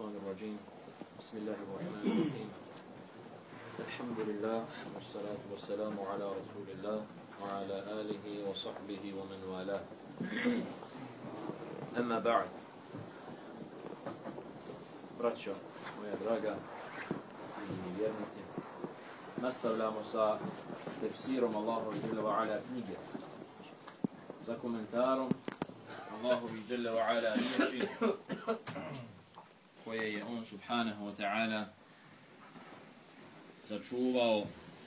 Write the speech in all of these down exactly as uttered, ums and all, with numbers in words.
الشيطان الرجيم بسم الله الرحمن الرحيم الحمد لله والصلاة والسلام على رسول الله وعلى آله وصحبه ومن والاه أما بعد braćo, moja draga i vjernici, nastavljamo sa tefsirom Allahovi dželle ve ala knjige, sa komentarom Allahovi dželle ve ala riječi koje je on subhanahu wa ta'ala sačuvao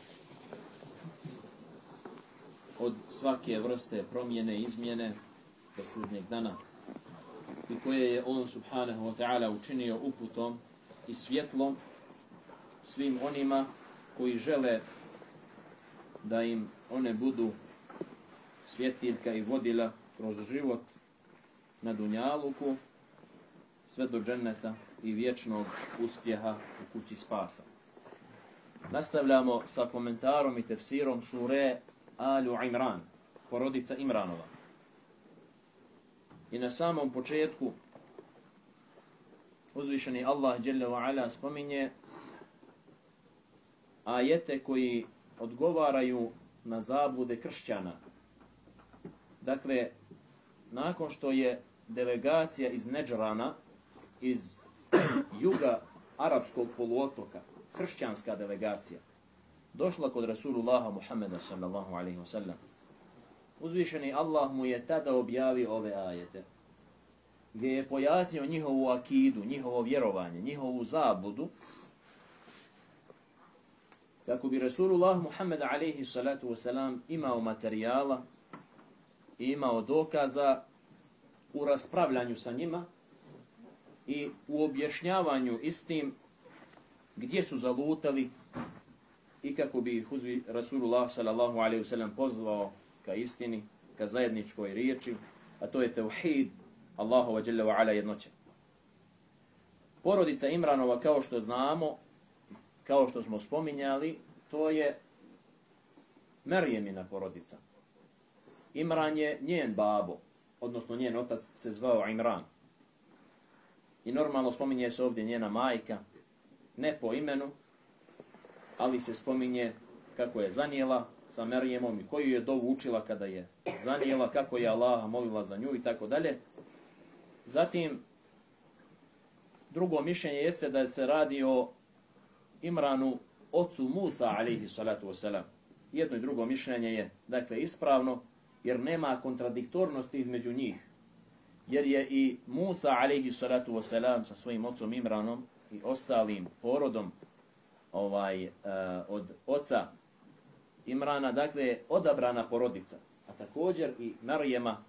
od svake vrste promjene i izmjene do sudnjeg dana i koje je on subhanahu wa ta'ala učinio uputom i svjetlom svim onima koji žele da im one budu svjetiljka i vodila kroz život na dunjaluku sve do dženneta i vječnog uspjeha u kući spasa. Nastavljamo sa komentarom i tefsirom sure Alu Imran, porodica Imranova. I na samom početku uzvišeni Allah dželle ve ala spominje ajete koji odgovaraju na zablude kršćana. Dakle, nakon što je delegacija iz Nedžrana, iz juga arapskog poluotoka, kršćanska delegacija, došla kod Rasulullaha Muhammeda sallallahu alaihi wa sallam, uzvišeni Allah mu je tada objavio ove ajete, gdje je pojasnio njihovu akidu, njihovo vjerovanje, njihovu zabludu, kako bi Rasulullah Muhammed alaihi salatu wasalam imao materijala i imao dokaza u raspravljanju sa njima i u objašnjavanju istim gdje su zalutali i kako bi ih uzvi Rasulullah sallallahu alaihi wasallam pozvao ka istini, ka zajedničkoj riječi, a to je tauhid Allahova dželle ve ala jednoće. Porodica Imranova, kao što znamo, kao što smo spominjali, to je Merjemina porodica. Imran je njen babo, odnosno njen otac se zvao Imran. I normalno spominje se ovdje njena majka, ne po imenu, ali se spominje kako je zanijela sa Merjemom i koju je dovu učila kada je zanijela, kako je Allaha molila za nju i tako dalje. Zatim, drugo mišljenje jeste da se radi o Imranu, ocu Musa alaihi salatu wasalam. Jedno i drugo mišljenje je dakle ispravno, jer nema kontradiktornosti između njih. Jer je i Musa alaihi salatu wasalam sa svojim ocom Imranom i ostalim porodom ovaj, uh, od oca Imrana, dakle odabrana porodica. A također i Merjema,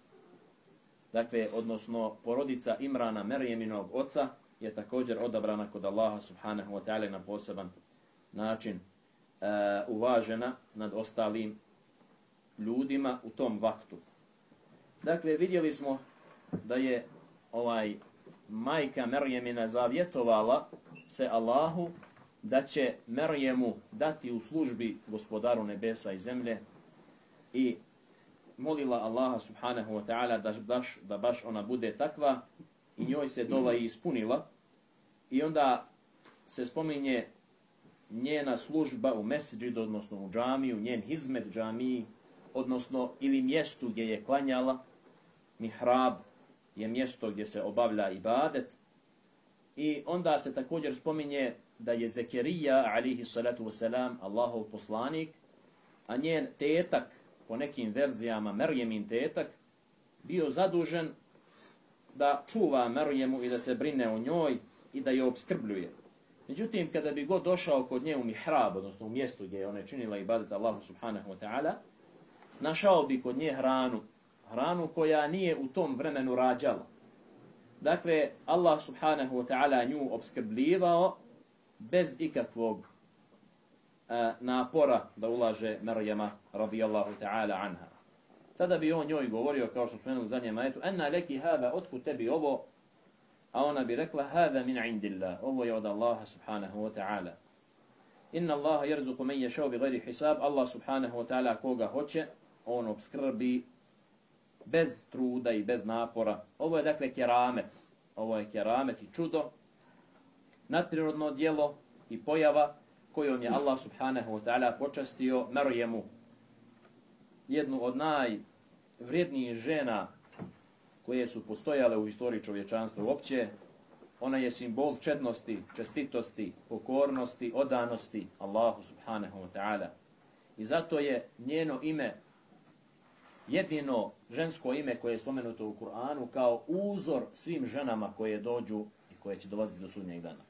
dakle, odnosno porodica Imrana, Merjeminog oca, je također odabrana kod Allaha subhanahu wa ta'ala na poseban način uh, uvažena nad ostalim ljudima u tom vaktu. Dakle, vidjeli smo da je ovaj majka Merjemina zavjetovala se Allahu da će Merjemu dati u službi gospodaru nebesa i zemlje i molila Allaha subhanahu wa ta'ala da baš, da baš ona bude takva i njoj se dova i ispunila. I onda se spominje njena služba u mesdžidu, odnosno u džamiju, njen hizmet džamiji, odnosno ili mjestu gdje je klanjala. Mihrab je mjesto gdje se obavlja ibadet. I onda se također spominje da je Zekerija alaihi salatu wasalam Allahov poslanik, a njen tetak, po nekim verzijama Merjemin tetak, bio zadužen da čuva Merjemu i da se brine o njoj i da je opskrbljuje. Međutim, kada bi god došao kod nje u mihrab, odnosno u mjestu gdje je ona činila ibadet Allahu subhanahu wa ta'ala, našao bi kod nje hranu, hranu koja nije u tom vremenu rađala. Dakle, Allah subhanahu wa ta'ala nju opskrbljivao bez ikakvog uh, napora da ulaže Merjema radijallahu ta'ala anha. Tada bi on njoj govorio, kao što spomenuli u zadnjem ajetu, enna leki hada, otkud tebi ovo? A ona bi rekla, hada min indillah, ovo je od Allaha subhanahu wa ta'ala. Inna Allaha jerzuku men ješao bi gajri hisab, Allah subhanahu wa ta'ala koga hoće, on obskrbi bez truda i bez napora. Ovo je dakle keramet, ovo je keramet i čudo nadprirodno djelo i pojava kojom je Allah subhanahu wa ta'ala počastio Marijemu, jednu od najvrijednijih žena koje su postojale u istoriji čovječanstva uopće. Ona je simbol čednosti, čestitosti, pokornosti, odanosti Allahu subhanahu wa ta'ala. I zato je njeno ime jedino žensko ime koje je spomenuto u Kur'anu kao uzor svim ženama koje dođu i koje će dolaziti do sudnjeg dana.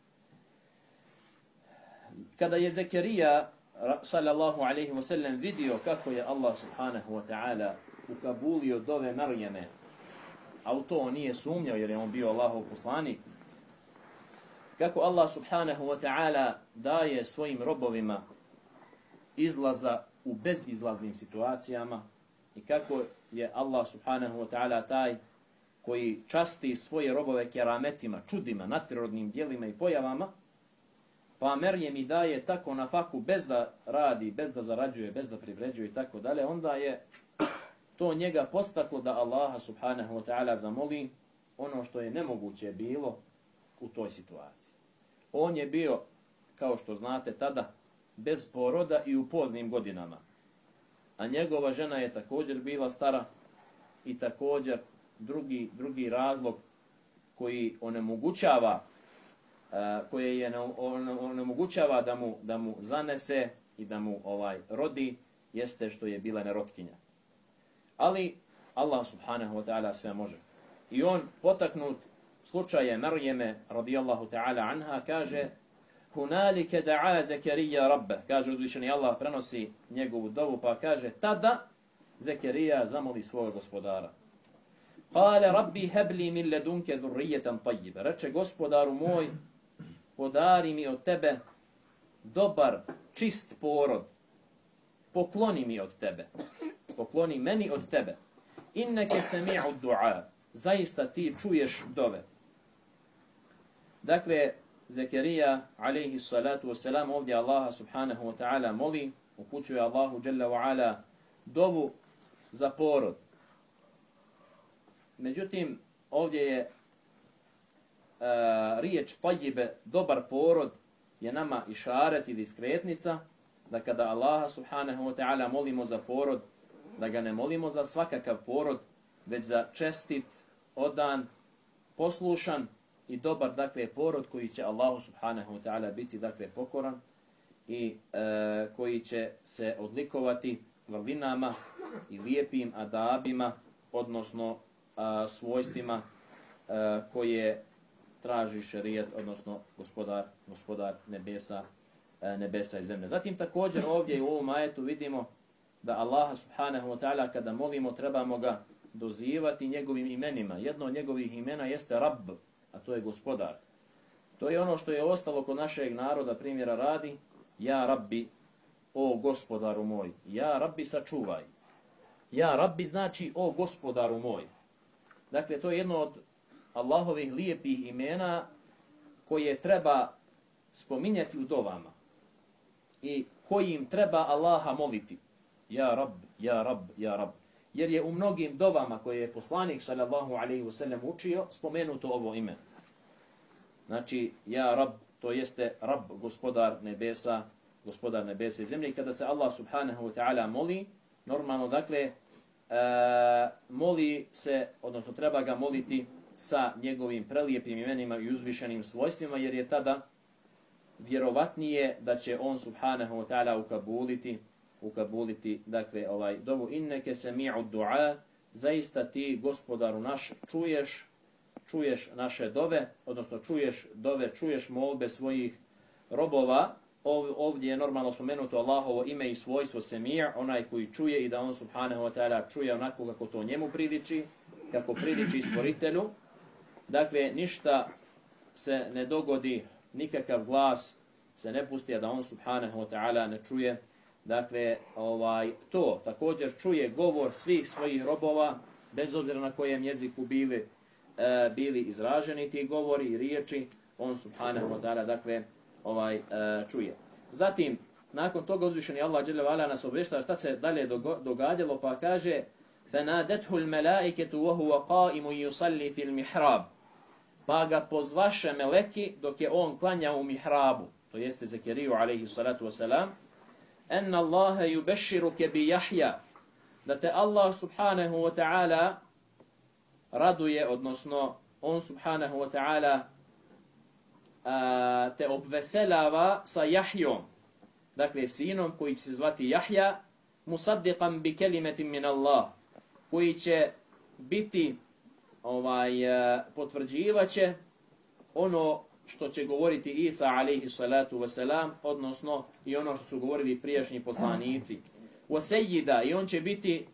Kada je Zekerija sallallahu alaihi wa sallam vidio kako je Allah subhanahu wa ta'ala ukabulio dove Marijeme, a u to on nije sumnjao jer je on bio Allahov poslanik, kako Allah subhanahu wa ta'ala daje svojim robovima izlaza u bezizlaznim situacijama i kako je Allah subhanahu wa ta'ala taj koji časti svoje robove kerametima, čudima, nadprirodnim djelima i pojavama, pa Merjem i daje tako na faku bez da radi, bez da zarađuje, bez da privređuje i tako dalje, onda je to njega postaklo da Allaha subhanahu wa ta'ala zamoli ono što je nemoguće bilo u toj situaciji. On je bio, kao što znate, tada bez poroda i u poznim godinama. A njegova žena je također bila stara i također drugi, drugi razlog koji onemogućava Uh, koje je onemogućava da mu, da mu zanese i da mu ovaj rodi, jeste što je bila nerotkinja. Ali Allah subhanahu wa ta'ala sve može. I on, potaknut slučaje Marijeme radijallahu ta'ala anha, kaže hunalike da'a Zekerija rabbe, kaže uzvišeni Allah, prenosi njegovu dovu, pa kaže tada Zekerija zamoli svog gospodara. Kale rabbi hebli min ledunke dhurrijetan tajjibe, reče gospodaru moj, podari mi od tebe dobar, čist porod. Pokloni mi od tebe. Pokloni meni od tebe. Inneke sami'u du'a. Zaista ti čuješ dove. Dakle, Zekerija, alaihi salatu wasalam, ovdje Allaha subhanahu wa ta'ala moli, upućuje Allahu jalla wa ala dovu za porod. Međutim, ovdje je Uh, riječ tajjibe, dobar porod, je nama išaret i diskretnica, da kada Allaha subhanahu wa ta'ala molimo za porod, da ga ne molimo za svakakav porod, već za čestit, odan, poslušan i dobar, dakle, porod koji će Allahu subhanahu wa ta'ala biti, dakle, pokoran i uh, koji će se odlikovati vrlinama i lijepim adabima, odnosno uh, svojstvima uh, koje traži šerijat, odnosno gospodar, gospodar nebesa, nebesa i zemlje. Zatim također ovdje u ovom ajetu vidimo da Allaha subhanahu wa ta'ala kada molimo trebamo ga dozivati njegovim imenima. Jedno od njegovih imena jeste Rabb, a to je gospodar. To je ono što je ostalo kod našeg naroda, primjera radi, ja Rabbi, o gospodaru moj, ja Rabbi sačuvaj. Ja Rabbi znači o gospodaru moj. Dakle, to je jedno od Allahovih lijepih imena koje treba spominjati u dovama i kojim treba Allaha moliti. Ja Rab, ja Rab, ja Rab. Jer je u mnogim dovama koje je poslanik sallallahu alaihi wasallam učio spomenuto ovo ime. Znači, ja Rab, to jeste Rab, gospodar nebesa, gospodar nebesa i zemlje. I kada se Allah subhanahu wa ta'ala moli, normalno, dakle, e, moli se, odnosno treba ga moliti sa njegovim prelijepim imenima i uzvišenim svojstvima, jer je tada vjerovatnije da će on subhanahu wa ta'ala ukabuliti, ukabuliti, dakle, ovaj dovu inneke sami'u du'a, zaista ti, gospodaru naš, čuješ, čuješ naše dove, odnosno čuješ dove, čuješ molbe svojih robova. Ovdje je normalno spomenuto Allahovo ime i svojstvo semi', onaj koji čuje i da on subhanahu wa ta'ala čuje onako kako to njemu priliči, kako priliči stvoritelju. Dakle, ništa se ne dogodi, nikakav glas se ne pusti, a da on subhanahu wa ta'ala ne čuje. Dakle, ovaj, to također čuje govor svih svojih robova, bez obzira na kojem jeziku bili, e, bili izraženi ti govori i riječi, on subhanahu wa ta'ala, dakle, ovaj, e, čuje. Zatim, nakon toga uzvišeni Allah dželle ve ala nas obavještava šta se dalje događalo, pa kaže فَنَادَتْهُ الْمَلَائِكَةُ وَهُوَ قَائِمٌ يُصَلِّي فِي الْمِحْرَابِ. pa ga pozvaše meleki dok je on klanjao u mihrabu, to jeste Zekeriju alejhi salatu wasalam, enna Allahe yubešširuke bi Jahja, da te Allah subhanahu wa ta'ala raduje, odnosno on subhanahu wa ta'ala te obveselava sa Jahjom, dakle sinom koji će se zvati Jahja, musaddiqan bi kelimetin min Allah, koji će biti ovaj potvrđivaće ono što će govoriti Isa alejhi salatu wasalam, odnosno i ono što su govorili prijašnji poslanici. Wa seyyida, i on će biti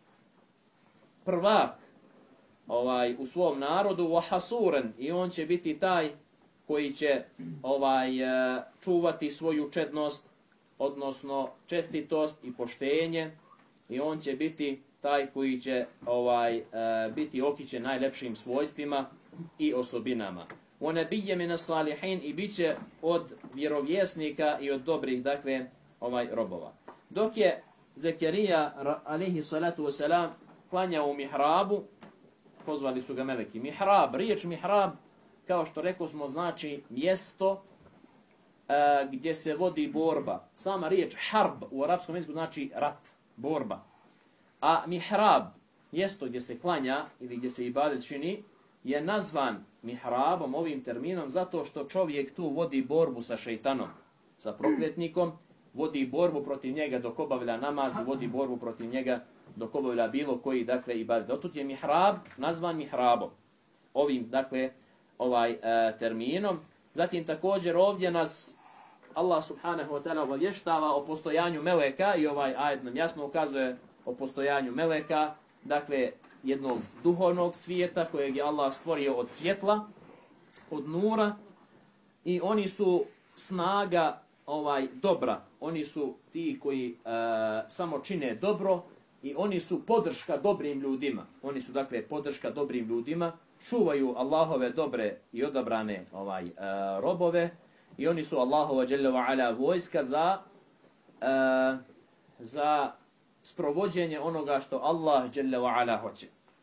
prvak ovaj u svom narodu, wa hasuran, i on će biti taj koji će ovaj čuvati svoju čednost, odnosno čestitost i poštenje, i on će biti taj koji će ovaj biti okićen najlepšim svojstvima i osobinama. On nabiyya min as-salihin, i biće od vjerovjesnika i od dobrih, dakle, ovaj robova. Dok je Zekerija alejhi salatu wasalam klanjao u mihrabu, pozvali su ga meleki. Mihrab, riječ mihrab, kao što rekao smo, znači mjesto uh, gdje se vodi borba. Sama riječ harb u arapskom jeziku znači rat, borba. A mihrab, mjesto gdje se klanja ili gdje se ibadet čini, je nazvan mihrabom, ovim terminom, zato što čovjek tu vodi borbu sa šejtanom, sa prokletnikom, vodi borbu protiv njega dok obavlja namaz, vodi borbu protiv njega dok obavlja bilo koji, dakle, ibadet. Otud je mihrab nazvan mihrabom, ovim, dakle, ovaj e, terminom. Zatim također ovdje nas Allah subhanahu wa ta'ala obavještava o postojanju meleka, i ovaj ajet nam jasno ukazuje o postojanju meleka, dakle jednog duhovnog svijeta kojeg je Allah stvorio od svjetla, od nura, i oni su snaga ovaj dobra, oni su ti koji e, samo čine dobro, i oni su podrška dobrim ljudima. Oni su, dakle, podrška dobrim ljudima, čuvaju Allahove dobre i odabrane ovaj uh, robove, i oni su Allahova dželle ve ala vojska za uh, za sprovođenje onoga što Allah dželle ve ala hoće.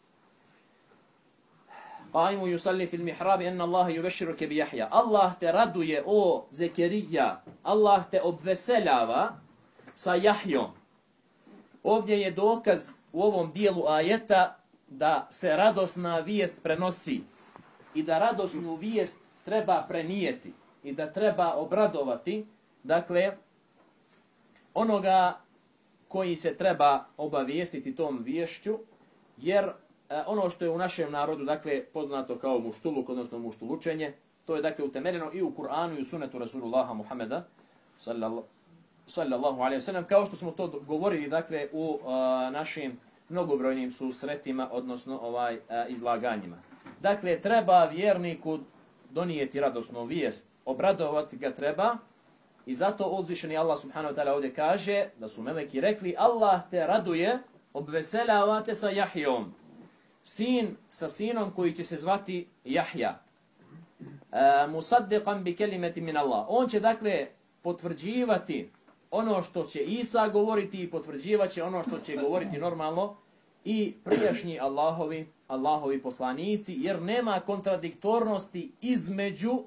Qaimu yusalli fil mihrab anna Allah yubashshiruka bi Jahja. Allah te raduje, o Zekerija, Allah te obveseljava sa Jahjom. Ovdje je dokaz u ovom dijelu ajeta da se radosna vijest prenosi i da radosnu vijest treba prenijeti i da treba obradovati, dakle, onoga koji se treba obavijestiti tom viješću, jer e, ono što je u našem narodu, dakle, poznato kao muštuluk, odnosno muštulučenje, to je, dakle, utemeljeno i u Kur'anu i u sunetu Rasulullaha Muhammeda, sallallahu, sallallahu alaihi wa sallam, kao što smo to govorili, dakle, u uh, našim mnogobrojnim susretima, odnosno ovaj uh, izlaganjima. Dakle, treba vjerniku donijeti radosnu vijest, obradovati ga treba, i zato uzvišeni Allah subhanahu wa ta'ala ovdje kaže da su meleki rekli: Allah te raduje, obveseljava te sa Jahjom, sin sa sinom koji će se zvati Jahja. Uh, musaddiqan bi kelimeti min Allah. On će, dakle, potvrđivati ono što će Isa govoriti i potvrđivat će ono što će govoriti normalno i prijašnji Allahovi, Allahovi poslanici, jer nema kontradiktornosti između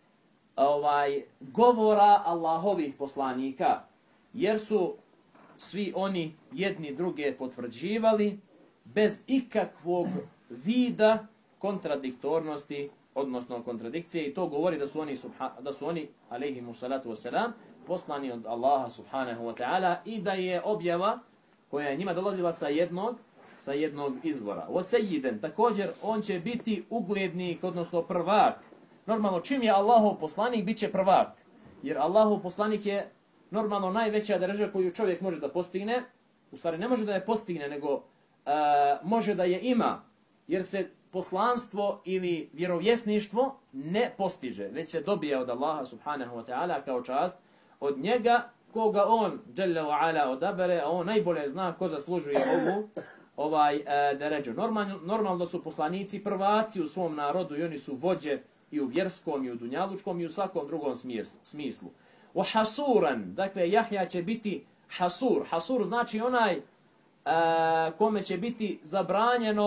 ovaj govora Allahovih poslanika, jer su svi oni jedni druge potvrđivali bez ikakvog vida kontradiktornosti, odnosno kontradikcije, i to govori da su oni, da su oni alejhimu salatu wassalam, poslani od Allaha subhanahu wa ta'ala, i da je objava koja je njima dolazila sa jednog, sa jednog izvora. Wasejiden, također on će biti uglednik, odnosno prvak. Normalno, čim je Allahov poslanik, bit će prvak. Jer Allahov poslanik je normalno najveća država koju čovjek može da postigne. U stvari ne može da je postigne, nego uh, može da je ima. Jer se poslanstvo ili vjerovjesništvo ne postiže, već se dobije od Allaha subhanahu wa ta'ala kao čast od njega, koga on dželle ve ala odabere, a on najbolje zna ko zaslužuje ovu ovaj e, deređu. Normalno, normalno da su poslanici prvaci u svom narodu, i oni su vođe i u vjerskom, i u dunjalučkom, i u svakom drugom smislu. O hasuran, dakle, Jahja će biti hasur. Hasur znači onaj e, kome će biti zabranjeno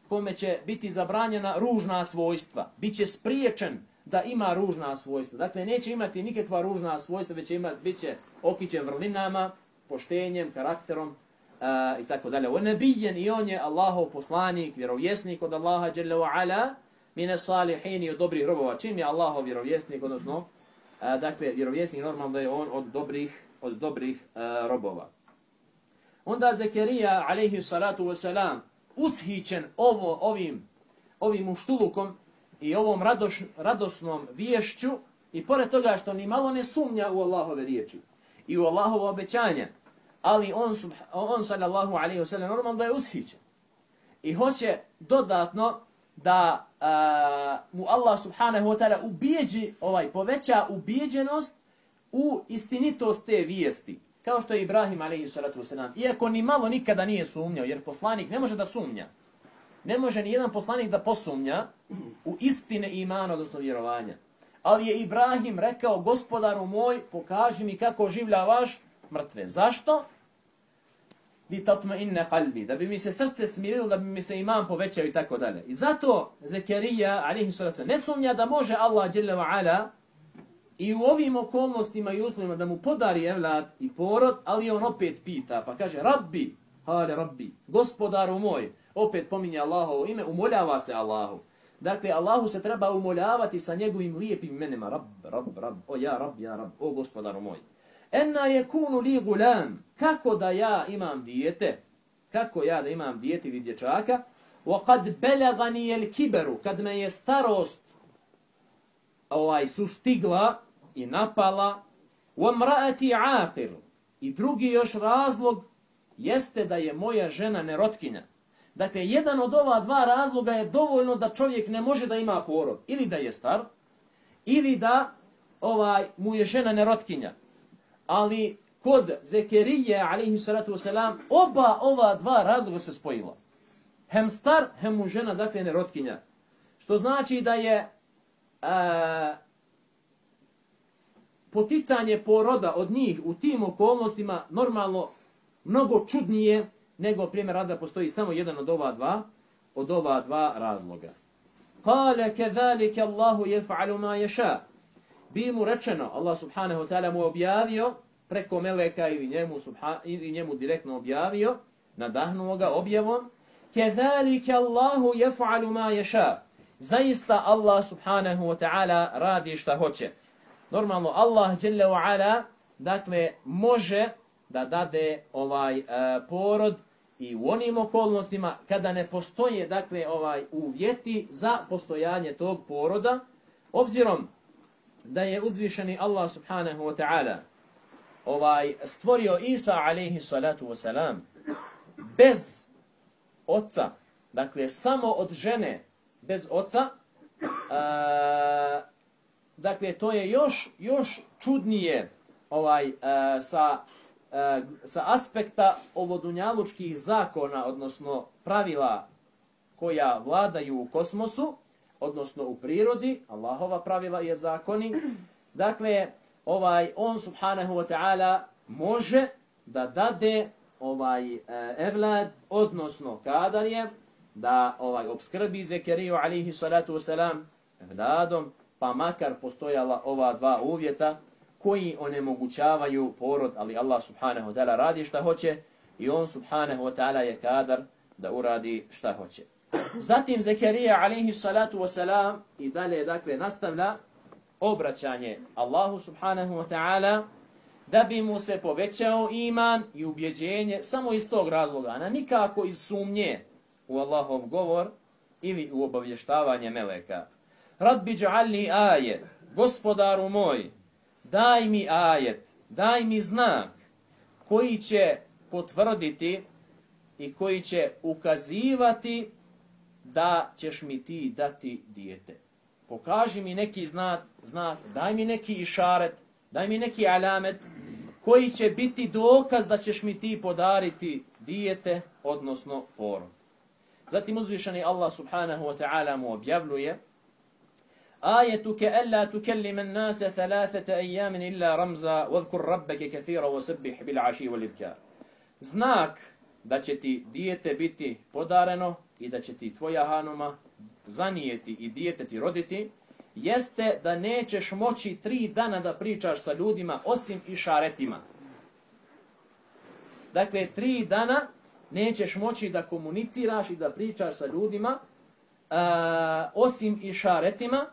kome će biti zabranjena ružna svojstva. Biće spriječen da ima ružna svojstva. Dakle, neće imati nikakva ružna svojstva, već će imati, bit će okićen vrlinama, poštenjem, karakterom uh, i tako dalje. On nebijen i on je Allahov poslanik, vjerovjesnik od Allaha dželle ve ala, mine salihin i od dobrih robova. Čim je Allahov vjerovjesnik, odnosno, uh, dakle, vjerovjesnik normalno da je on od dobrih, od dobrih uh, robova. Onda Zekerija, alejhi salatu wasalam, ushićen ovo, ovim, ovim uštulukom i ovom radoš, radosnom viješću i pored toga što ni malo ne sumnja u Allahove riječi i u Allahovo obećanje, ali on, on sallallahu alejhi ve sellem, normalno da je ushićen i hoće dodatno da a, mu Allah subhanahu wa ta'ala ubijeđi, ovaj, poveća ubijeđenost u istinitost te vijesti. Kao što je Ibrahim alejhi salatu vesselam, iako ni malo nikada nije sumnjao, jer poslanik ne može da sumnja. Ne može ni jedan poslanik da posumnja u istine imana, odnosno vjerovanja. Ali je Ibrahim rekao, gospodaru moj, pokaži mi kako življavaš mrtve. Zašto? Li tatma'inne qalbi, da bi mi se srce smirilo, da bi mi se iman povećao i tako dalje. I zato Zekerija alejhi salatu vesselam ne sumnja da može Allah dželle ve ala i u ovim okolnostima i uslovima da mu podari evlad i porod, ali on opet pita, pa kaže, Rabbi, hale Rabbi, gospodaru moj, opet pominje Allahovo ime, umoljava se Allahu. Dakle, Allahu se treba umoljavati sa njegovim lijepim imenima, Rab, Rab, Rab, o ja Rab, ja Rab, o gospodaru moj. Enna je kunu li gulam, kako da ja imam dijete, kako ja da imam dijete ili dječaka, wa kad belagani el kiberu, kad me je starost ovaj sustigla i napala, wa mraati aqir, i drugi još razlog jeste da je moja žena nerotkinja. Dakle, jedan od ova dva razloga je dovoljno da čovjek ne može da ima porod. Ili da je star, ili da ovaj mu je žena nerotkinja. Ali kod Zekerije, alejhi salatu wasalam, oba ova dva razloga se spojila. Hem star, hem mu žena, dakle, nerotkinja. Što znači da je a, poticanje poroda od njih u tim okolnostima normalno mnogo čudnije nego primjer rada postoji samo jedan od ova dva, od ova dva razloga. Kale kedalike Allahu jef'alu ma ješa. Bi mu rečeno, Allah subhanahu wa ta'ala mu objavio preko meleka ili njemu, subha, ili njemu direktno objavio, nadahnuo ga objavom, kedalike Allahu jef'alu ma ješa. Zaista Allah subhanahu wa ta'ala radi šta hoće. Normalno Allah dželle ve ala, dakle, može da dade ovaj uh, porod i u onim okolnostima kada ne postoje, dakle, ovaj uvjeti za postojanje tog poroda, obzirom da je uzvišeni Allah subhanahu wa ta'ala ovaj stvorio Isa alejhi salatu wasalam bez oca, dakle samo od žene bez oca, uh, dakle to je još još čudnije ovaj uh, sa uh, sa aspekta ovodunjalučkih zakona, odnosno pravila koja vladaju u kosmosu, odnosno u prirodi, Allahova pravila i zakoni. Dakle, ovaj on subhanahu wa ta'ala može da dade ovaj uh, evlad, odnosno kadar je da ovaj obskrbi Zekeriju alejhi salatu wasalam evladom, pa makar postojala ova dva uvjeta koji onemogućavaju porod, ali Allah subhanahu wa ta'ala radi šta hoće i on subhanahu wa ta'ala je kadar da uradi šta hoće. Zatim Zekerija alejhi salatu wasalam i dalje, dakle, nastavlja obraćanje Allahu subhanahu wa ta'ala da bi mu se povećao iman i ubjeđenje samo iz tog razloga, a nikako iz sumnje u Allahov govor ili u obavještavanje meleka. Rabbi dž'alni ajet, gospodaru moj, daj mi ajet, daj mi znak koji će potvrditi i koji će ukazivati da ćeš mi ti dati dijete. Pokaži mi neki znak, znak, daj mi neki išaret, daj mi neki alamet koji će biti dokaz da ćeš mi ti podariti dijete, odnosno porod. Zatim uzvišeni Allah subhanahu wa ta'ala mu objavljuje Ajetuke alla tukellima an-nasa thalathata ayyamin illa ramza wadhkur rabbaka kathira wasabbih bil ashi wal ibkar. Znak da će ti dijete biti podareno i da će ti tvoja hanuma zanijeti i dijete ti roditi, jeste da nećeš moći tri dana da pričaš sa ljudima osim išaretima. Dakle, tri dana nećeš moći da komuniciraš i da pričaš sa ljudima uh, osim išaretima.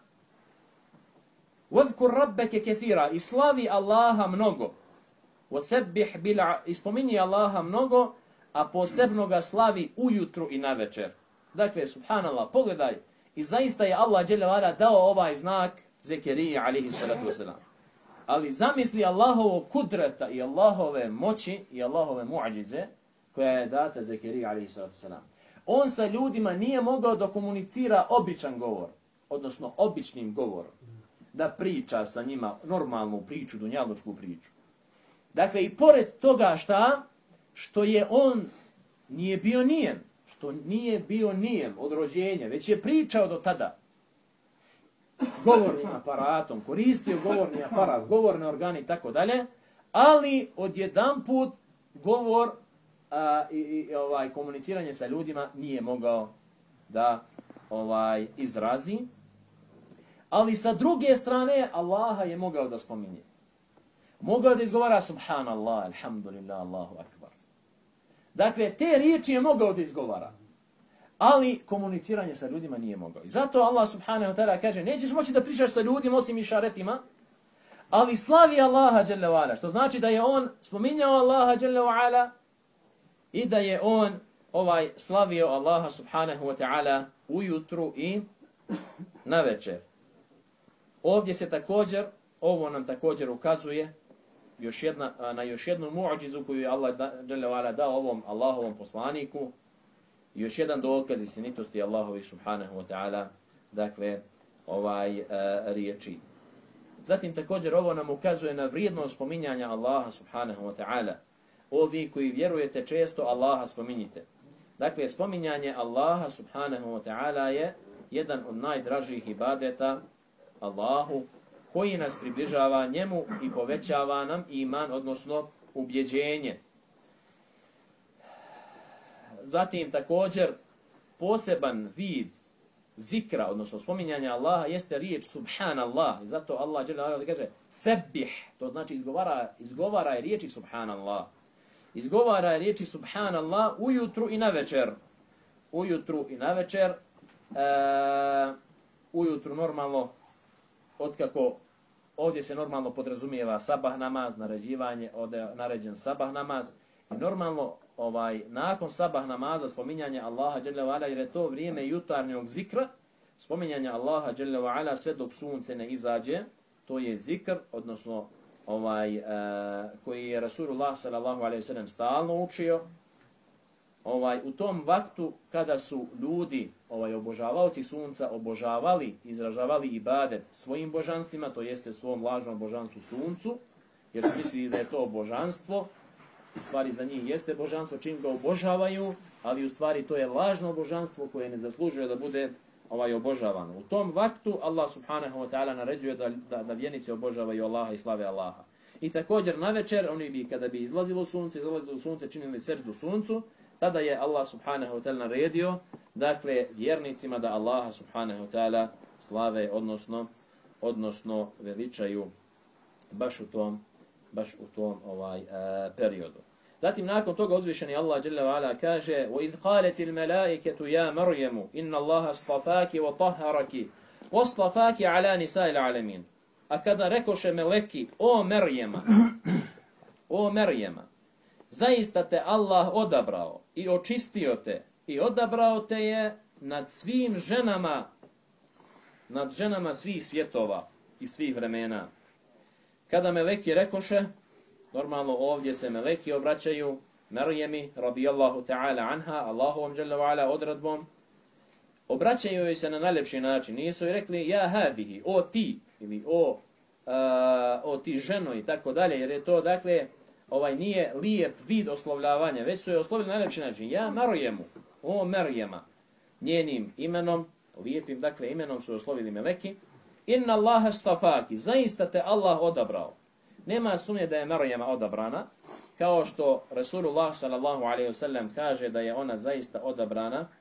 وَذْكُرْ رَبَّكَ كَثِيرًا i slavi Allaha mnogo. وَسَبِّحْ بِالْعَ i spominji Allaha mnogo, a posebno ga slavi ujutru i navečer. Dakle, subhanallah, pogledaj, i zaista je Allah dželle ve ala dao ovaj znak Zekeriji alejhi salatu vesselam. Ali zamisli Allahovog kudreta i Allahove moći i Allahove muadžize koja je data Zekeriji alejhi salatu vesselam. On sa ljudima nije mogao da komunicira običan govor, odnosno običnim govorom, da priča sa njima normalnu priču, dunjalučku priču. Dakle, i pored toga šta, što je on nije bio nijem, što nije bio nijem od rođenja, već je pričao do tada govornim aparatom, koristio govorni aparat, govorne organi i tako dalje, ali odjedanput govor a, i, i ovaj komuniciranje sa ljudima nije mogao da ovaj izrazi. Ali sa druge strane Allaha je mogao da spominje. Mogao da izgovara subhanallah, alhamdulillah, Allahu akbar. Dakle, te riječi je mogao da izgovara. Ali komuniciranje sa ljudima nije mogao. I zato Allah subhanahu wa ta'ala kaže, nećeš moći da pričaš sa ljudima osim išaretima, ali slavi Allaha dželle ve ala, što znači da je on spominjao Allaha dželle ve ala i da je on ovaj slavio Allaha subhanahu wa ta'ala ujutru i navečer. Ovdje se također, ovo nam također ukazuje još jedna, na još jednu muadžizu koju je Allah dželle ve ala dao ovom Allahovom poslaniku, još jedan dokaz istinitosti Allahovi subhanahu wa ta'ala, dakle, ovaj uh, riječi. Zatim također ovo nam ukazuje na vrijednost spominjanja Allaha subhanahu wa ta'ala. Ovi koji vjerujete često Allaha spominjite. Dakle, spominjanje Allaha subhanahu wa ta'ala je jedan od najdražih ibadeta Allahu, koji nas približava njemu i povećava nam iman, odnosno ubjeđenje. Zatim također poseban vid zikra, odnosno spominjanja Allaha, jeste riječ subhanallah. I zato Allah dželle ve ala kaže sebbih, to znači izgovara, izgovara riječi subhanallah. Izgovara riječi subhanallah ujutru i navečer. Ujutru i navečer. E, ujutru normalno, otkako ovdje se normalno podrazumijeva sabah namaz, naređivanje, ovdje je naređen sabah namaz. I normalno, ovaj, nakon sabah namaza, spominjanje Allaha dželle ve ala, jer je to vrijeme jutarnjeg zikra, spominjanje Allaha dželle ve ala sve dok sunce ne izađe, to je zikr, odnosno ovaj, uh, koji je Rasulullah sallallahu alejhi ve sellem stalno učio. Ovaj, u tom vaktu kada su ljudi, ovaj, obožavaoci sunca, obožavali, izražavali ibadet svojim božanstvima, to jeste svom lažnom božanstvu suncu, jer su mislili da je to božanstvo, u stvari za njih jeste božanstvo čim ga obožavaju, ali u stvari to je lažno božanstvo koje ne zaslužuje da bude ovaj obožavano. U tom vaktu Allah subhanahu wa ta'ala naređuje da, da, da vjernici obožavaju Allaha i slave Allaha. I također na večer, oni bi kada bi izlazilo sunce, izlazilo sunce, činili seždu suncu, tada je Allah subhanahu wa ta'ala naredio, dakle, vjernicima da Allaha subhanahu wa ta'ala slave, odnosno, odnosno veličaju baš u tom baš u tom ovaj uh, periodu. Zatim nakon toga uzvišeni Allah dželle ve ala kaže: "Wa idh qalat al malaikatu ya Maryamu inna Allaha astafaki wa tahharaki wa astafaki ala nisa'il alamin." A kada rekoše meleki: "O Marijema, o Marijema, zaista te Allah odabrao i očistio te i odabrao te je nad svim ženama, nad ženama svih svjetova i svih vremena." Kada meleki rekoše, normalno ovdje se meleki obraćaju Marijemi radijallahu ta'ala anha, Allahovom dželle ve ala odredbom, obraćaju joj se na najljepši način. Nisu joj rekli ja hadihi, o ti, ili o, uh, o ti ženo i tako dalje, jer je to, dakle, ovaj nije lijep vid oslovljavanja, već su je oslovili na najljepši način. Ja Marijemu, o Marijema, njenim imenom, lijepim, dakle, imenom su oslovili meleki. Inna Allaha stafaki, zaista te Allah odabrao. Nema sumnje da je Marijema odabrana, kao što Rasulullah sallallahu alejhi ve sellem kaže da je ona zaista odabrana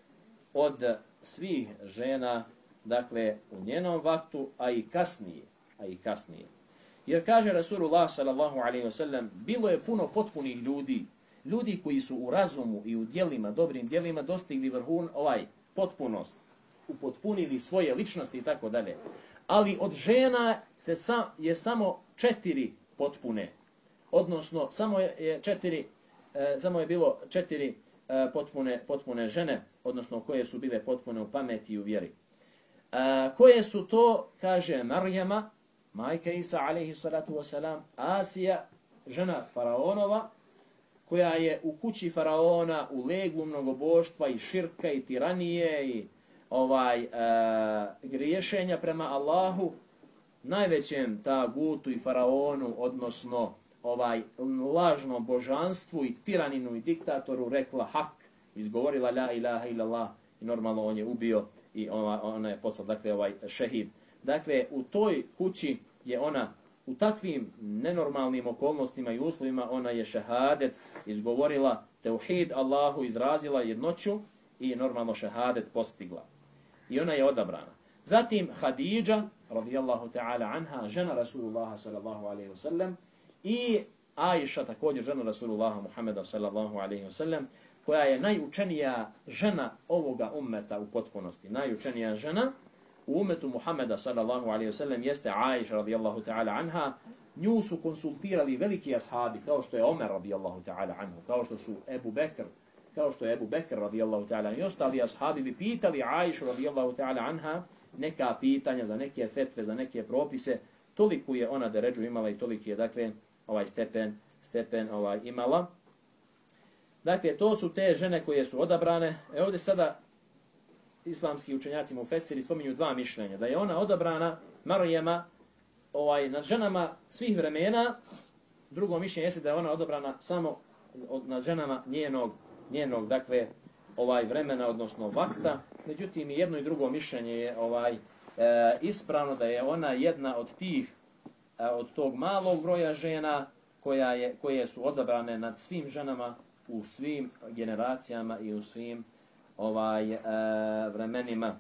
od svih žena, dakle, u njenom vaktu, a i kasnije, a i kasnije. Jer kaže Rasulullah sallallahu alejhi ve sellem, bilo je puno potpunih ljudi, ljudi koji su u razumu i u djelima, dobrim djelima dostigli vrhun, ovaj, potpunost, upotpunili svoje ličnosti i tako dalje. Ali od žena se sam, je samo četiri potpune, odnosno samo je četiri, e, samo je bilo četiri e, potpune, potpune žene, odnosno koje su bile potpune u pameti i u vjeri. E, koje su to, kaže Marijama, majka Isa alejhi salatu wasalam, Asija, žena faraonova, koja je u kući faraona u leglu mnogoboštva i širka i tiranije i ovaj e, griješenja prema Allahu, najvećem tagutu i faraonu, odnosno ovaj lažnom božanstvu i tiraninu i diktatoru rekla hak, izgovorila la ilaha illallah i normalno on je ubio i ona, ona je postala, dakle, ovaj šehid. Dakle, u toj kući je ona u takvim nenormalnim okolnostima i uslovima, ona je šehadet izgovorila, teuhid Allahu izrazila jednoću i normalno šehadet postigla. I ona je odabrana. Zatim Hadidža, radijallahu ta'ala anha, žena Rasulullaha sallallahu alaihi wa sallam, i Aisha, također žena Rasulullaha Muhammeda sallallahu alaihi wa sallam, koja je najučenija žena ovoga ummeta u potpunosti. Najučenija žena u ummetu Muhammeda sallallahu alaihi wa sallam jeste Aisha radijallahu ta'ala anha. Nju su konsultirali veliki ashabi, kao što je Omer radijallahu ta'ala anhu, kao što su Ebu Bekr, kao što je Ebu Bekr radijallahu ta'ala i ostali ashabi bi pitali Aishu radijallahu ta'ala anha neka pitanja za neke fetve, za neke propise, toliko je ona deređu imala i toliki je, dakle, ovaj stepen, stepen ovaj imala. Dakle, to su te žene koje su odabrane. E ovdje sada islamski učenjaci mufesiri spominju dva mišljenja. Da je ona odabrana, Marijama, ovaj, nad ženama svih vremena. Drugo mišljenje jeste da je ona odabrana samo nad ženama njenog, njenog dakle, ovaj vremena, odnosno vakta. Međutim, i jedno i drugo mišljenje je ovaj, e, ispravno, da je ona jedna od tih, e, od tog malog broja žena koja je, koje su odabrane nad svim ženama u svim generacijama i u svim ovaj e, vremenima.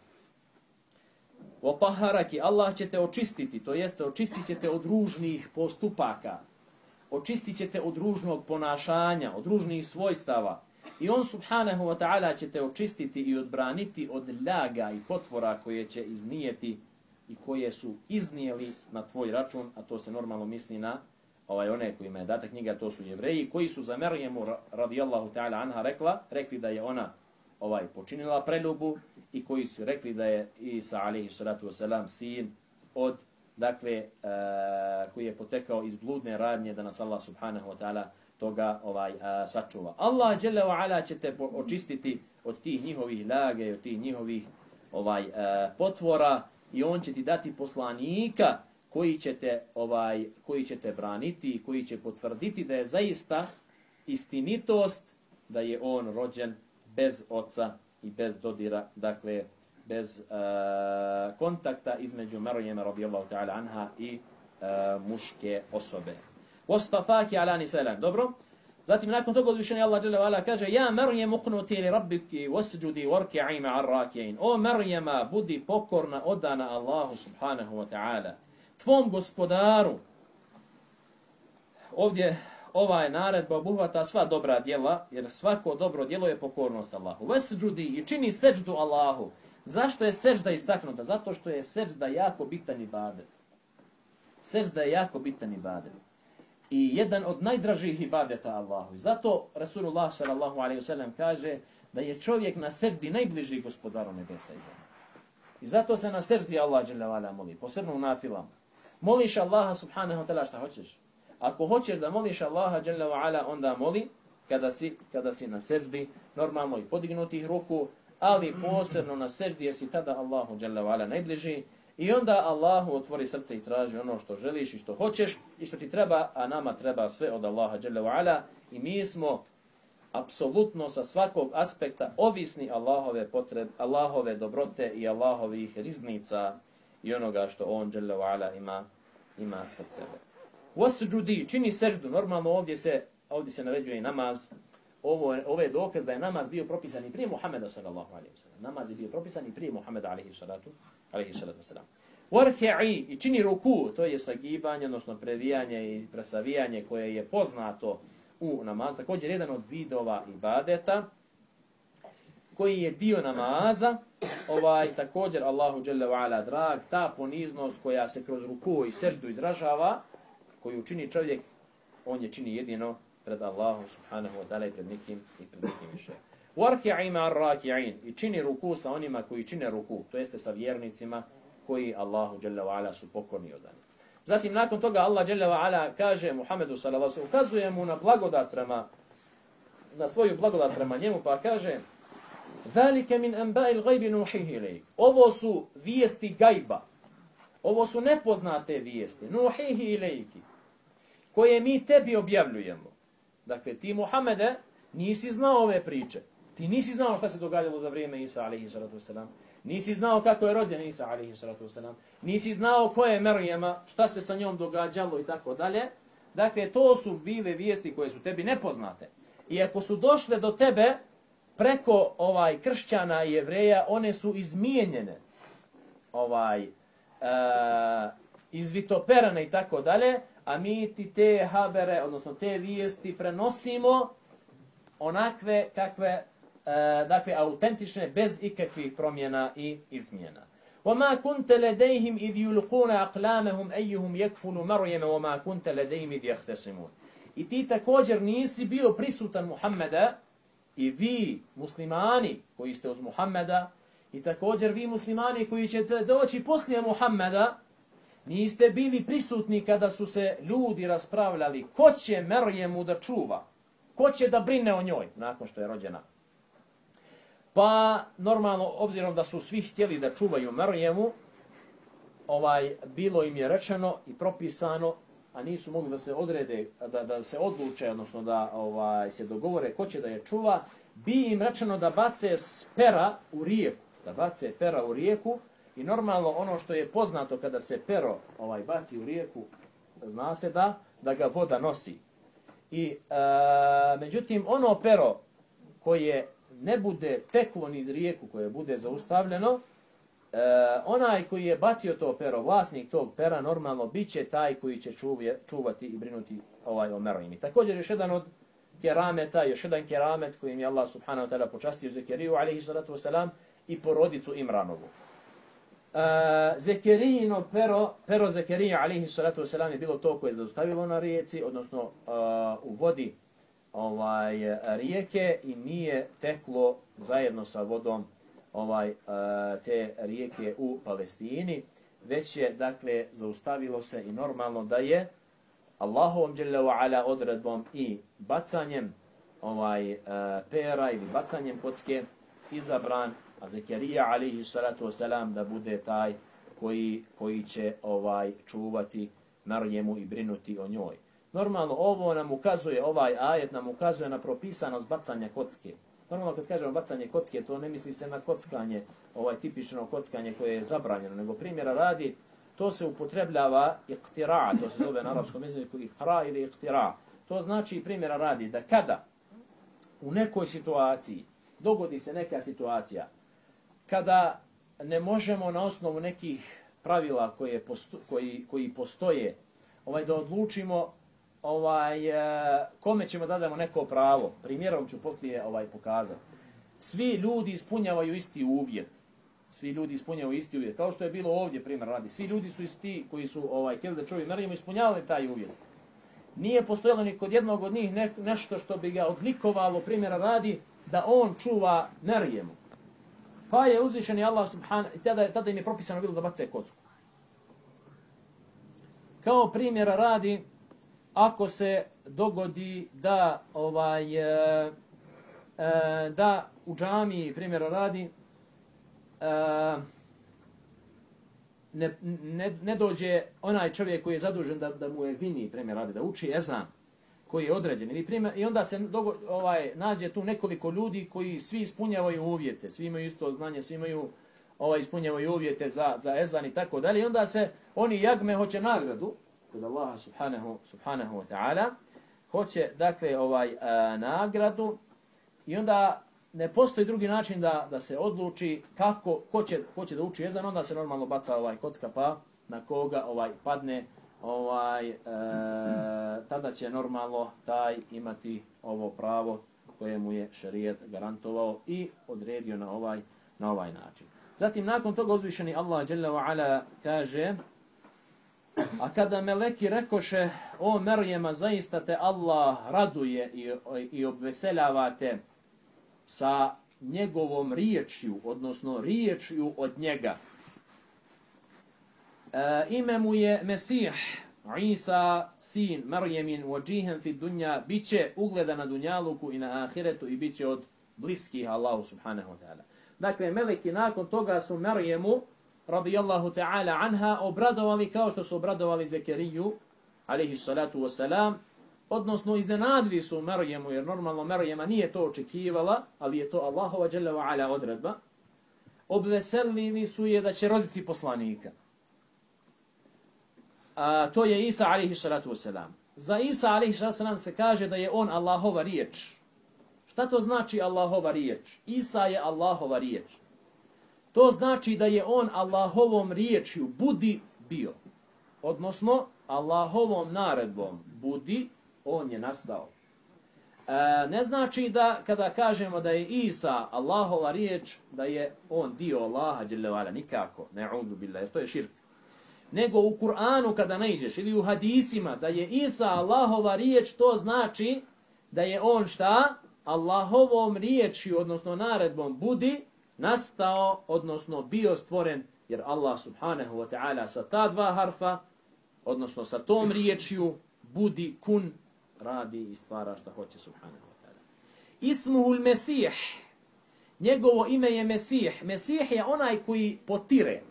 Otaharaki, Allah će te očistiti, to jeste očistit ćete od ružnih postupaka, očistit ćete od ružnog ponašanja, od ružnih svojstava. I on subhanahu wa ta'ala će te očistiti i odbraniti od ljaga i potvora koje će iznijeti i koje su iznijeli na tvoj račun, a to se normalno misli na ovaj one kojima je data knjiga, to su Jevreji, koji su za Marijemu radijallahu ta'ala anha rekla, rekli da je ona ovaj počinila preljubu i koji su rekli da je Isa alejhi salatu wasalam sin od, dakle, uh, koji je potekao iz bludne radnje, da nas Allah subhanahu wa ta'ala toga ovaj uh, sačuva. Allah dželle ve ala će te očistiti od tih njihovih laga i od tih njihovih ovaj uh, potvora i on će ti dati poslanika koji će te ovaj koji će te braniti i koji će potvrditi da je zaista istinitost da je on rođen bez oca i bez dodira, dakle bez uh, kontakta između Marijema radijallahu ta'ala anha i uh, muške osobe. Wastafaki ala nisalan. Dobro? Zatim nakon toga uzvišeni Allah dželle ve ala kaže: "Ja Marijem uqnuti li rabbiki wasjudi warki'i ma'ar raki'in." O Marijema, budi pokorna, odana Allahu subhanahu wa ta'ala, tvom gospodaru. Ovdje ova je naredba obuhvata sva dobra djela, jer svako dobro djelo je pokornost Allahu. Wasjudi, i čini seđdu Allahu. Zašto je seđda istaknuta? Zato što je seđda jako bitan ibadet. Seđda je jako bitan ibadet. I jedan od najdražih ibadeta Allahu. Zato Rasulullah sallallahu alejhi ve sellem kaže da je čovjek na seđdi najbliži gospodaru nebesa i zemlje. I zato se na seđdi Allah dželle ve ala moli, posebno u nafilama. Moliš Allaha subhanahu wa ta'ala šta hoćeš. Ako hoćeš da moliš Allaha dželle ve ala, onda moli kada si, kada si na seđdi, normalno i podignutih ruku, ali posebno na seđdi jer si tada Allahu dželle ve ala najbliži. I onda Allahu otvori srce i traži ono što želiš i što hoćeš i što ti treba, a nama treba sve od Allaha dželle ve ala. I mi smo apsolutno sa svakog aspekta ovisni Allahove potrebe, Allahove dobrote i Allahovih riznica i onoga što on dželle ve ala ima, ima kod sebe. Wasjudi, čini seždu. Normalno ovdje se, ovdje se naređuje i namaz. ovo, ove dokaz da je namaz bio propisan i prije Muhameda sallallahu alejhi ve sellem. Namaz je bio propisan i prije Muhameda alejhi salatu alejhi salatu vesselam. Warki'i i čini ruku, to je sagibanje, odnosno previjanje i presavijanje koje je poznato u namazu. Također jedan od vidova ibadeta koji je dio namaza, ovaj također Allahu dželle ve ala drag, ta poniznost koja se kroz ruku i seždu izražava, koju čini čovjek, on je čini jedino pred Allahom subhanahu wa ta'ala i pred nikim i pred nikim više. Warki'i ma'ar raki'in i čini ruku sa onima koji čine ruku, to jeste sa vjernicima koji Allahu dželle ve ala su pokorni odani. Zatim nakon toga Allah dželle ve ala kaže Muhammedu sallallahu alejhi ve sellem, ukazuje mu na blagodat prema na svoju blagodat prema njemu, pa kaže: "Zalika min anba'il ghaibi nuhihi ilayk." Ovo su vijesti gajba. Ovo su nepoznate vijesti. Nuhihi ilayki. Koje mi tebi objavljujemo. Dakle, ti Muhammede nisi znao ove priče. Ti nisi znao šta se događalo za vrijeme Isa alejhi salatu vesselam. Nisi znao kako je rođen Isa alejhi salatu vesselam. Nisi znao ko je Marijama, šta se sa njom događalo i tako dalje. Dakle, to su bile vijesti koje su tebi nepoznate. I ako su došle do tebe preko ovaj kršćana i jevreja, one su izmijenjene, ovaj, uh, izvitoperane i tako dalje, a mi ti te habere, odnosno te vijesti prenosimo onakve kakve, uh, dakle, autentične, bez ikakvih promjena i izmjena. وَمَا كُنْتَ لَدَيْهِمْ إِذْ يُلْقُونَ أَقْلَامَهُمْ أَيُّهُمْ يَكْفُلُ مَرْيَمَ وَمَا كُنْتَ لَدَيْهِمْ إِذْ يَخْتَصِمُونَ. I ti također nisi bio prisutan Muhammeda, i vi muslimani koji ste uz Muhammeda, i također vi muslimani koji ćete doći poslije Muhammeda, niste bili prisutni kada su se ljudi raspravljali ko će Marijemu da čuva, ko će da brine o njoj nakon što je rođena. Pa normalno, obzirom da su svi htjeli da čuvaju Marijemu, ovaj, bilo im je rečeno i propisano, a nisu mogli da se odrede, da, da se odluče, odnosno da ovaj, se dogovore ko će da je čuva, bi im rečeno da bace pera u rijeku, da bace pera u rijeku i normalno ono što je poznato kada se pero ovaj, baci u rijeku, zna se da, da ga voda nosi. I e, međutim, ono pero koje ne bude teklo niz rijeku, koje bude zaustavljeno, Uh, onaj koji je bacio to pero, vlasnik tog pera, normalno bit će taj koji će čuvje, čuvati i brinuti ovaj o Marijemi. Također još jedan od kerameta, još jedan keramet kojim je Allah subhanahu wa ta'ala počastio Zekeriju alejhi salatu wasalam i porodicu Imranovu. Uh, Zekerijino pero, pero Zekerija alejhi salatu wasalam je bilo to koje je zaustavilo na rijeci, odnosno uh, u vodi ovaj, rijeke i nije teklo zajedno sa vodom ovaj te rijeke u Palestini, već je dakle zaustavilo se i normalno da je Allahovom dželle ve ala odredbom i bacanjem ovaj pera ili bacanjem kocke izabran a Zekerija alejhi salatu vesselam da bude taj koji koji će ovaj čuvati Marijemu i brinuti o njoj. Normalno ovo nam ukazuje, ovaj ajet nam ukazuje na propisanost bacanja kocke. Normalno kad kažemo bacanje kocke, to ne misli se na kockanje, ovaj tipično kockanje koje je zabranjeno, nego primjera radi, to se upotrebljava iqtira, to se zove na arapskom jeziku iqra ili iqtira. To znači primjera radi da kada u nekoj situaciji dogodi se neka situacija, kada ne možemo na osnovu nekih pravila koje posto, koji, koji postoje, ovaj da odlučimo ovaj kome ćemo da damo neko pravo. Primjerom ću poslije ovaj pokazati. Svi ljudi ispunjavaju isti uvjet. Svi ljudi ispunjavaju isti uvjet. Kao što je bilo ovdje primjer radi. Svi ljudi su isti koji su ovaj htjeli da čuvaju Marijemu ispunjavali taj uvjet. Nije postojalo ni kod jednog od njih ne, nešto što bi ga odlikovalo primjera radi da on čuva Marijemu. Pa je uzvišeni Allah subhanahu tada tada im je propisano bilo da bace kocku. Kao primjera radi, ako se dogodi da ovaj e, e, da u džamiji primjera radi e, ne, ne, ne dođe onaj čovjek koji je zadužen da, da mu je vini primjer radi da uči ezan koji je određen ili primjer, i onda se dogo, ovaj nađe tu nekoliko ljudi koji svi ispunjavaju uvjete, svi imaju isto znanje, svi imaju ovaj ispunjavaju uvjete za za ezan i tako dalje, i onda se oni jagme hoće nagradu kod Allaha subhanahu, subhanahu wa ta'ala, hoće dakle ovaj a, nagradu i onda ne postoji drugi način da, da se odluči kako, ko će, ko će da uči ezan, onda se normalno baca ovaj kocka pa na koga ovaj padne, ovaj, e, tada će normalno taj imati ovo pravo koje mu je šerijat garantovao i odredio na ovaj, na ovaj način. Zatim nakon toga uzvišeni Allah dželle ve ala kaže: a kada meleki rekoše, o Merjema, zaista te Allah raduje i, i obveseljavate sa njegovom riječju, odnosno riječju od njega. E, ime mu je Mesih, Isa, sin Merjemin, wajihan fi dunja, bit će ugleda na dunjaluku i na ahiretu i bit će od bliskih Allahu subhanahu wa ta'ala. Dakle, meleki nakon toga su Merjemu, radijallahu ta'ala anha, obradovali kao što su obradovali Zekeriju, alaihi salatu wasalam, odnosno iznenadili su Merjemu, jer normalno Merjema nije to očekivala, ali je to Allahova dželle ve ala odredba. Obveselili su je da će roditi poslanika. A, to je Isa alaihi salatu wasalam. Za Isa alaihi salatu wasalam se kaže da je on Allahova riječ. Šta to znači Allahova riječ? Isa je Allahova riječ. To znači da je on Allahovom riječju budi bio. Odnosno, Allahovom naredbom budi, on je nastao. E, ne znači da kada kažemo da je Isa Allahova riječ, da je on dio Allaha dželle ve ala, nikako, ne'udhu billah, jer to je širk. Nego u Kur'anu kada naiđeš ili u hadisima da je Isa Allahova riječ, to znači da je on šta? Allahovom riječju, odnosno naredbom budi, nastao, odnosno bio stvoren, jer Allah subhanahu wa ta'ala sa ta dva harfa, odnosno sa tom riječju, budi kun, radi i stvara šta hoće subhanahu wa ta'ala. Ismuhul Mesih, njegovo ime je Mesih. Mesih je onaj koji potire,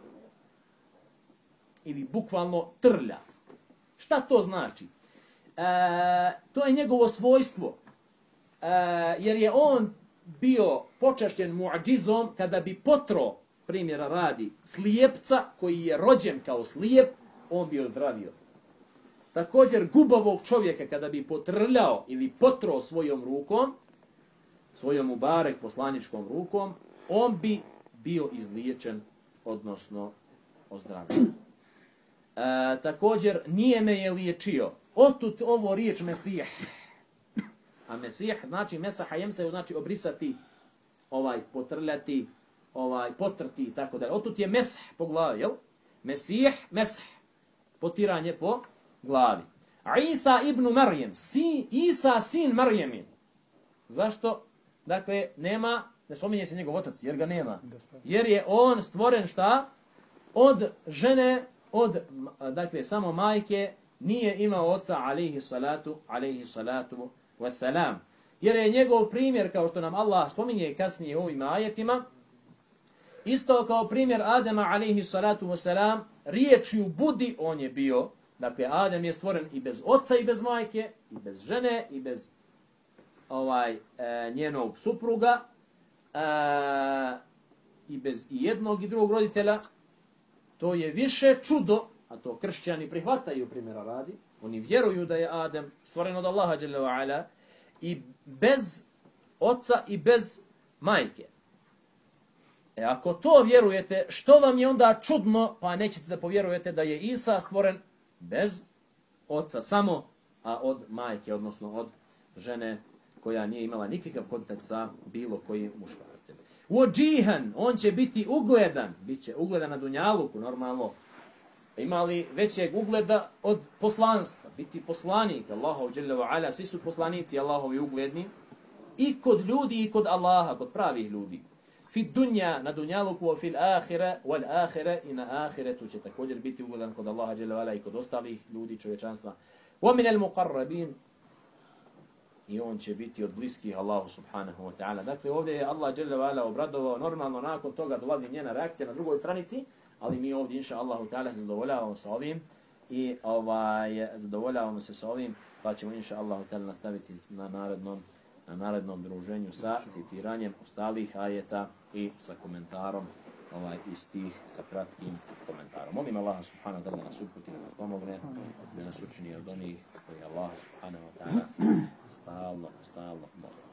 ili bukvalno trlja. Šta to znači? E, to je njegovo svojstvo, e, jer je on bio počašćen muadžizom kada bi potro, primjera radi, slijepca koji je rođen kao slijep, on bi ozdravio. Također gubavog čovjeka kada bi potrljao ili potro svojom rukom, svojom mubarek poslaničkom rukom, on bi bio izliječen, odnosno ozdravljen. E, također nije me je liječio. Otut ovo riječ Mesih. A Mesih znači mesaha jemse, znači obrisati, ovaj, potrljati, ovaj, potrti i tako dalje. Otut je mesah po glavi, jel? Mesih, mesah. Potiranje po glavi. A Isa ibn Merjem, si, Isa sin Merjemin. Zašto? Dakle, nema, ne spominje se njegov otac, jer ga nema. Jer je on stvoren šta? Od žene, od, dakle, samo majke, nije imao oca, alaihi salatu, alaihi salatu wasalam. Jer je njegov primjer, kao što nam Allah spominje kasnije u ovim ajetima, isto kao primjer Adema, alaihi salatu wasalam, riječju budi on je bio. Dakle, Adem je stvoren i bez oca i bez majke, i bez žene, i bez ovaj, e, njenog supruga, e, i bez i jednog i drugog roditelja. To je više čudo, a to kršćani prihvataju primjera radi. Oni vjeruju da je Adem stvoren od Allaha dželle ve ala i bez oca i bez majke. E ako to vjerujete, što vam je onda čudno, pa nećete da povjerujete da je Isa stvoren bez oca samo, a od majke, odnosno od žene koja nije imala nikakav kontakt sa bilo kojim muškarcem. Wajihan, on će biti ugledan, bit će ugledan na dunjaluku, normalno. Ima li većeg ugleda od poslanstva? Biti poslanik, Allahov dželle ve ala, svi su poslanici Allahovi ugledni, i kod ljudi i kod Allaha, kod pravih ljudi. Fi dunja, na dunjaluku, wa fil ahire, wal ahire, i na ahiretu će također biti ugledan kod Allaha dželle ve ala i kod ostalih ljudi čovječanstva. Wa min al muqarrabin, i on će biti od bliskih Allahu subhanahu wa ta'ala. Dakle, ovdje je Allah dželle ve ala obradovao, normalno nakon toga dolazi njena reakcija na drugoj stranici, ali mi ovdje, inša Allahu ta'ala, se zadovoljavamo sa ovim i ovaj, zadovoljavamo se sa ovim, pa ćemo, inša Allahu ta'ala, nastaviti na narednom, na narednom druženju sa citiranjem ostalih ajeta i sa komentarom ovaj, istih, sa kratkim komentarom. Molim Allaha subhanahu wa ta'ala da nas uputi, da nas pomogne, da nas učini od onih koji Allah subhanahu wa ta'ala stalno, stalno molim.